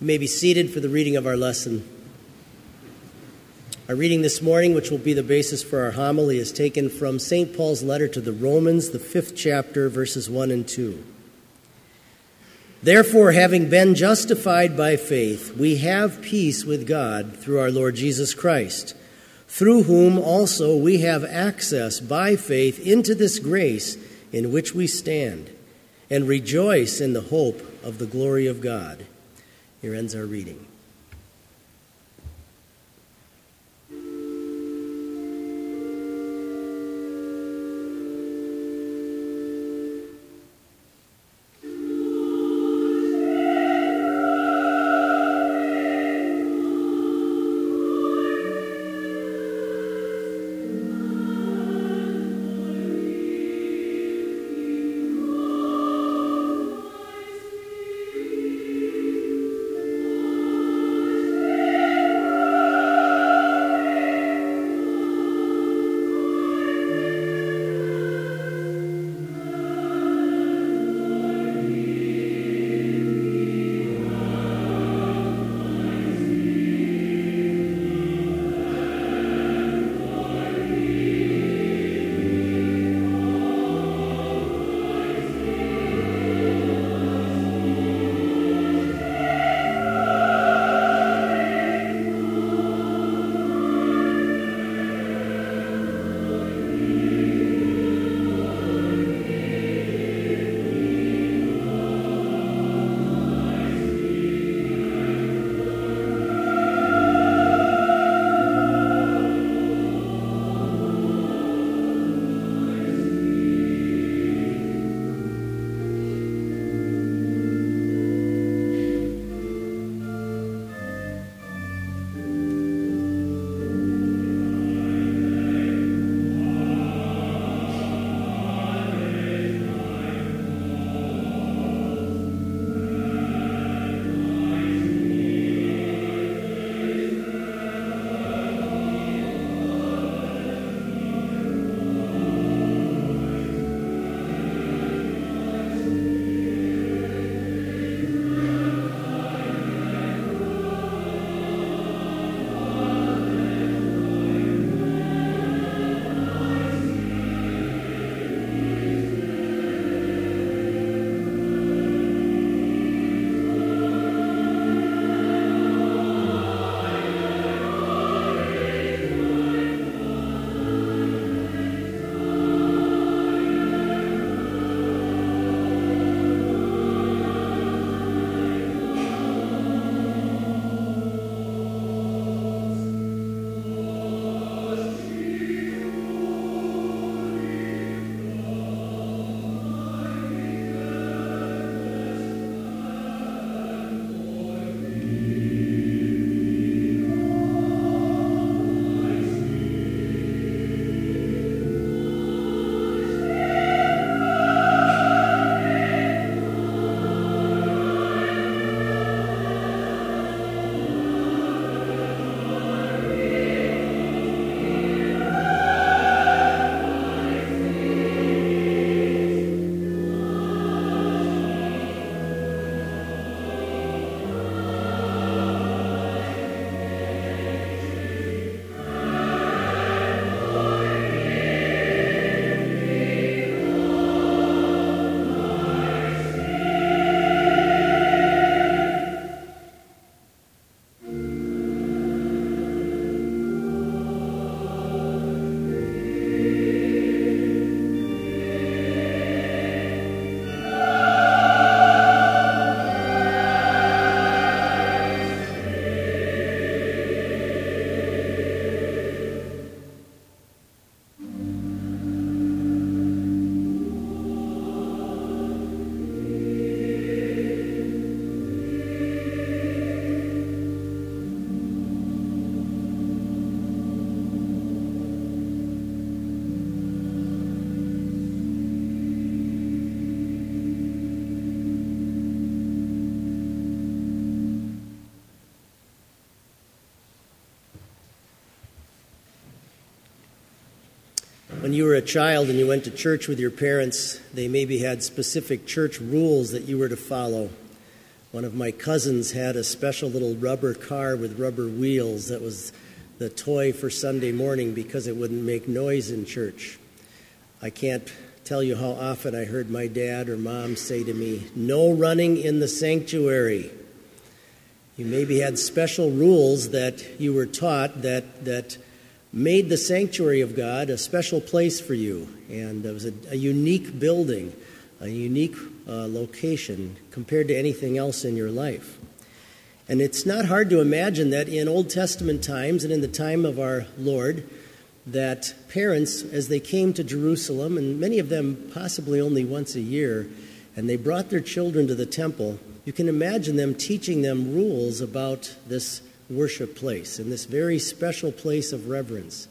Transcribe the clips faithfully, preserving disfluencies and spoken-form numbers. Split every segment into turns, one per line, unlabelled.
may be seated for the reading of our lesson. Our reading this morning, which will be the basis for our homily, is taken from Saint Paul's letter to the Romans, the fifth chapter, verses one and two. Therefore, having been justified by faith, we have peace with God through our Lord Jesus Christ, through whom also we have access by faith into this grace in which we stand, and rejoice in the hope of the glory of God. Here ends our reading. When you were a child and you went to church with your parents, they maybe had specific church rules that you were to follow. One of my cousins had a special little rubber car with rubber wheels that was the toy for Sunday morning because it wouldn't make noise in church. I can't tell you how often I heard my dad or mom say to me, "No running in the sanctuary." You maybe had special rules that you were taught that that made the sanctuary of God a special place for you. And it was a, a unique building, a unique uh, location compared to anything else in your life. And it's not hard to imagine that in Old Testament times and in the time of our Lord, that parents, as they came to Jerusalem, and many of them possibly only once a year, and they brought their children to the temple, you can imagine them teaching them rules about this worship place and this very special place of reverence,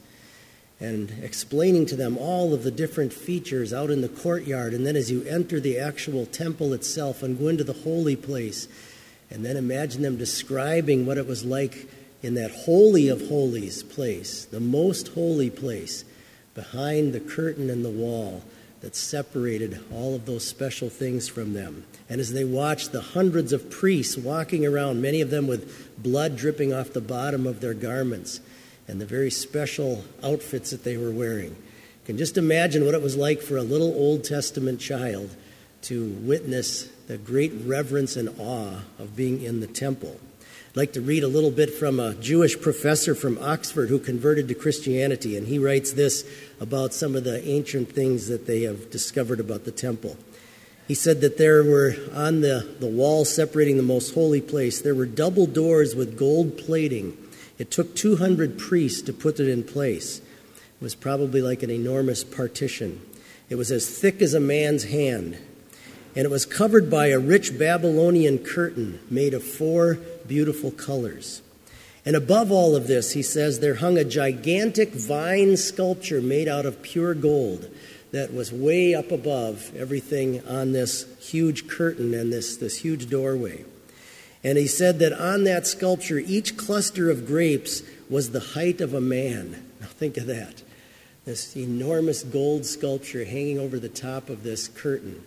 and explaining to them all of the different features out in the courtyard, and then as you enter the actual temple itself and go into the holy place, and then imagine them describing what it was like in that holy of holies place, the most holy place, behind the curtain and the wall that separated all of those special things from them. And as they watched the hundreds of priests walking around, many of them with blood dripping off the bottom of their garments, and the very special outfits that they were wearing, you can just imagine what it was like for a little Old Testament child to witness the great reverence and awe of being in the temple. I'd like to read a little bit from a Jewish professor from Oxford who converted to Christianity, and he writes this about some of the ancient things that they have discovered about the temple. He said that there were, on the, the wall separating the most holy place, there were double doors with gold plating. It took two hundred priests to put it in place. It was probably like an enormous partition. It was as thick as a man's hand. And it was covered by a rich Babylonian curtain made of four beautiful colors. And above all of this, he says, there hung a gigantic vine sculpture made out of pure gold that was way up above everything on this huge curtain and this, this huge doorway. And he said that on that sculpture, each cluster of grapes was the height of a man. Now think of that. This enormous gold sculpture hanging over the top of this curtain.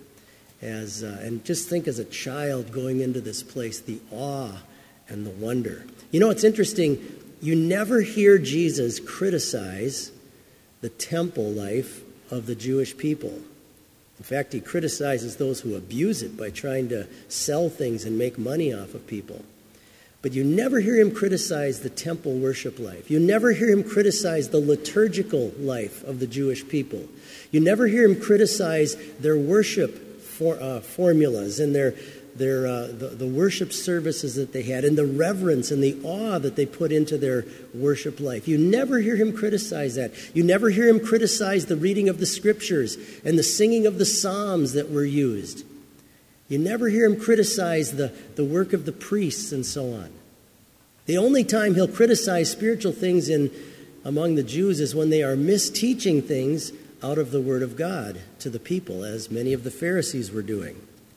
As uh, and just think as a child going into this place, the awe and the wonder. You know, it's interesting. You never hear Jesus criticize the temple life of the Jewish people. In fact, he criticizes those who abuse it by trying to sell things and make money off of people. But you never hear him criticize the temple worship life. You never hear him criticize the liturgical life of the Jewish people. You never hear him criticize their worship For, uh, formulas and their their uh, the, the worship services that they had, and the reverence and the awe that they put into their worship life. You never hear him criticize that. You never hear him criticize the reading of the scriptures and the singing of the psalms that were used. You never hear him criticize the, the work of the priests and so on. The only time he'll criticize spiritual things in among the Jews is when they are misteaching things out of the Word of God to the people, as many of the Pharisees were doing.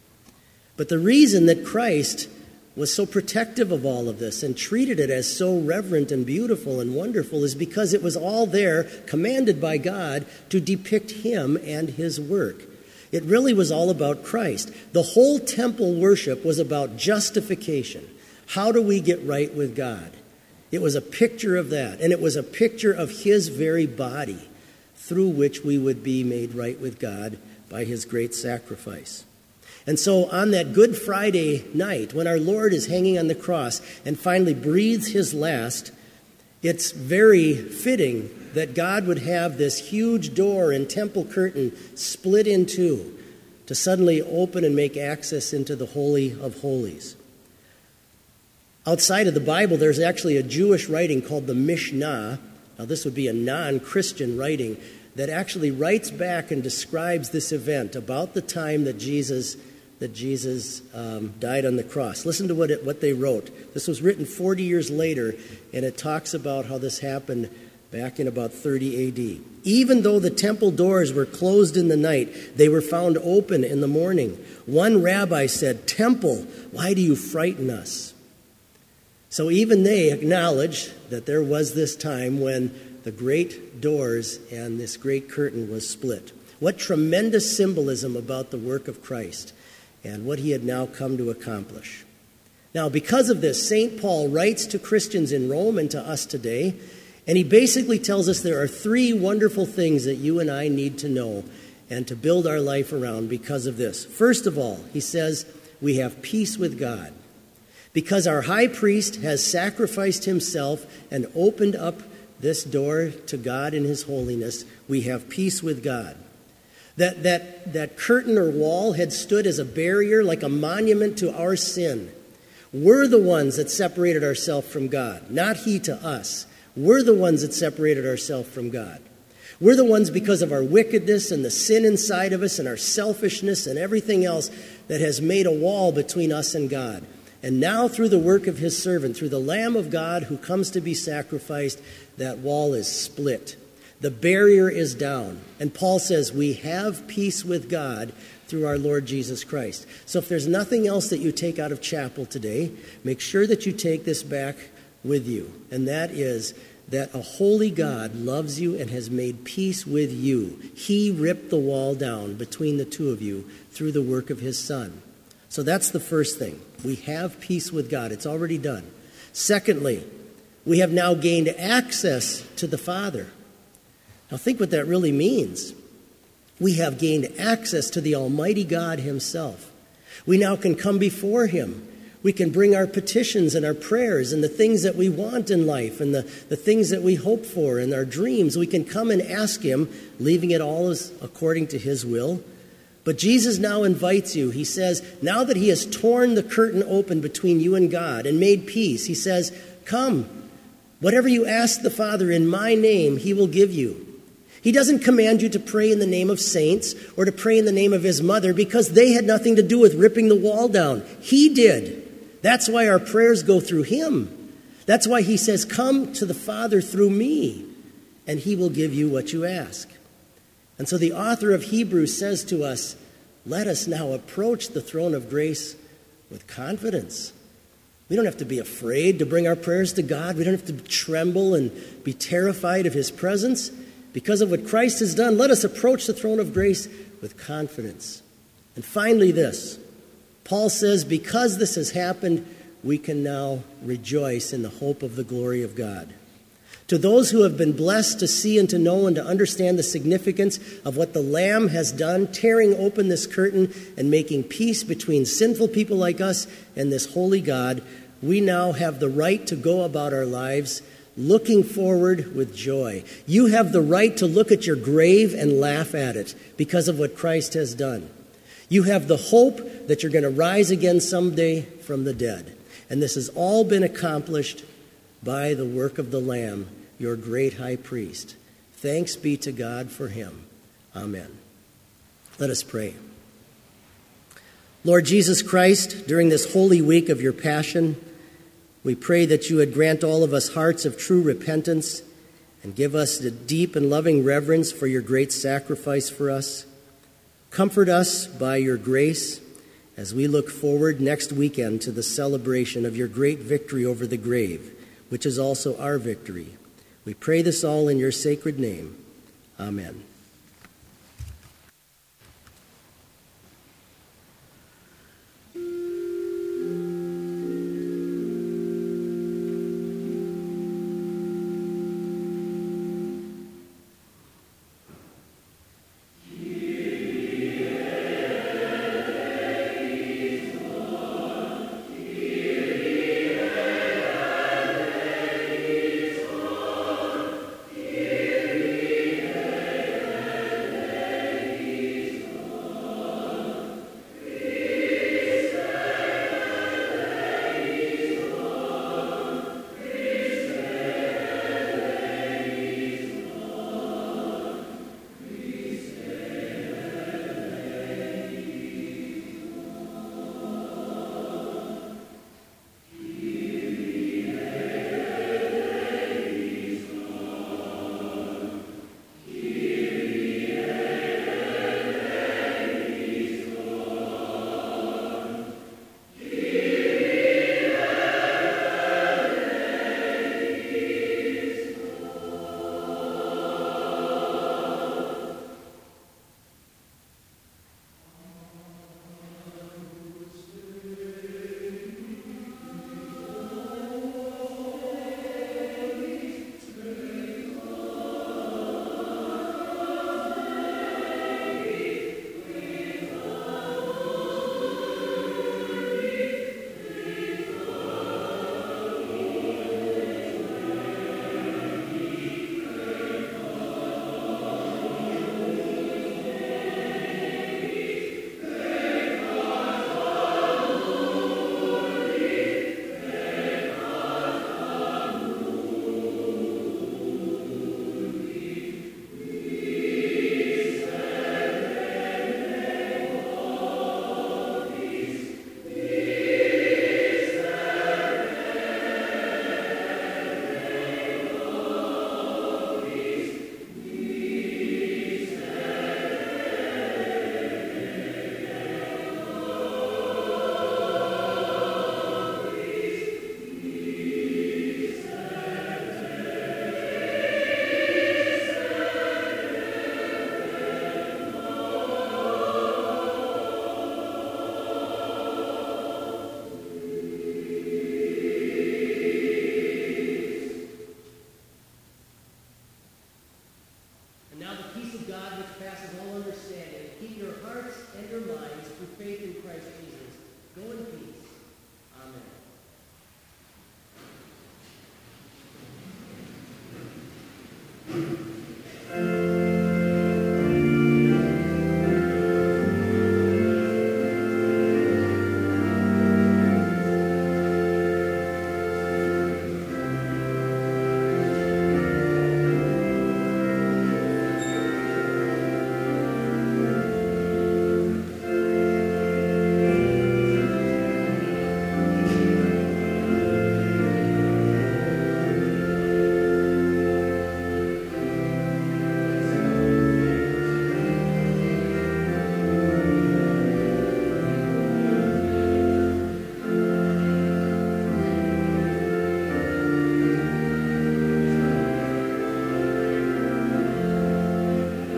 But the reason that Christ was so protective of all of this and treated it as so reverent and beautiful and wonderful is because it was all there, commanded by God, to depict him and his work. It really was all about Christ. The whole temple worship was about justification. How do we get right with God? It was a picture of that, and it was a picture of his very body, through which we would be made right with God by his great sacrifice. And so on that Good Friday night, when our Lord is hanging on the cross and finally breathes his last, it's very fitting that God would have this huge door and temple curtain split in two to suddenly open and make access into the Holy of Holies. Outside of the Bible, there's actually a Jewish writing called the Mishnah. Now, this would be a non-Christian writing that actually writes back and describes this event about the time that Jesus that Jesus um, died on the cross. Listen to what it, what they wrote. This was written forty years later, and it talks about how this happened back in about thirty A D. Even though the temple doors were closed in the night, they were found open in the morning. One rabbi said, "Temple, why do you frighten us?" So even they acknowledged that there was this time when the great doors and this great curtain was split. What tremendous symbolism about the work of Christ and what he had now come to accomplish. Now, because of this, Saint Paul writes to Christians in Rome and to us today, and he basically tells us there are three wonderful things that you and I need to know and to build our life around because of this. First of all, he says, we have peace with God. Because our high priest has sacrificed himself and opened up this door to God in his holiness, we have peace with God. That, that, that curtain or wall had stood as a barrier, like a monument to our sin. We're the ones that separated ourselves from God, not he to us. We're the ones that separated ourselves from God. We're the ones, because of our wickedness and the sin inside of us and our selfishness and everything else, that has made a wall between us and God. And now, through the work of his servant, through the Lamb of God who comes to be sacrificed, that wall is split. The barrier is down. And Paul says we have peace with God through our Lord Jesus Christ. So if there's nothing else that you take out of chapel today, make sure that you take this back with you. And that is that a holy God loves you and has made peace with you. He ripped the wall down between the two of you through the work of his Son. So that's the first thing. We have peace with God. It's already done. Secondly, we have now gained access to the Father. Now think what that really means. We have gained access to the Almighty God himself. We now can come before him. We can bring our petitions and our prayers and the things that we want in life and the, the things that we hope for and our dreams. We can come and ask him, leaving it all as according to his will. But Jesus now invites you. He says, now that he has torn the curtain open between you and God and made peace, he says, come, whatever you ask the Father in my name, he will give you. He doesn't command you to pray in the name of saints or to pray in the name of his mother, because they had nothing to do with ripping the wall down. He did. That's why our prayers go through him. That's why he says, come to the Father through me, and he will give you what you ask. And so the author of Hebrews says to us, let us now approach the throne of grace with confidence. We don't have to be afraid to bring our prayers to God. We don't have to tremble and be terrified of his presence. Because of what Christ has done, let us approach the throne of grace with confidence. And finally this, Paul says, because this has happened, we can now rejoice in the hope of the glory of God. To those who have been blessed to see and to know and to understand the significance of what the Lamb has done, tearing open this curtain and making peace between sinful people like us and this holy God, we now have the right to go about our lives looking forward with joy. You have the right to look at your grave and laugh at it because of what Christ has done. You have the hope that you're going to rise again someday from the dead. And this has all been accomplished by the work of the Lamb, your great high priest. Thanks be to God for him. Amen. Let us pray. Lord Jesus Christ, during this holy week of your passion, we pray that you would grant all of us hearts of true repentance and give us the deep and loving reverence for your great sacrifice for us. Comfort us by your grace as we look forward next weekend to the celebration of your great victory over the grave, which is also our victory. We pray this all in your sacred name. Amen. hearts and your minds through faith in Christ Jesus. Go in peace. Amen.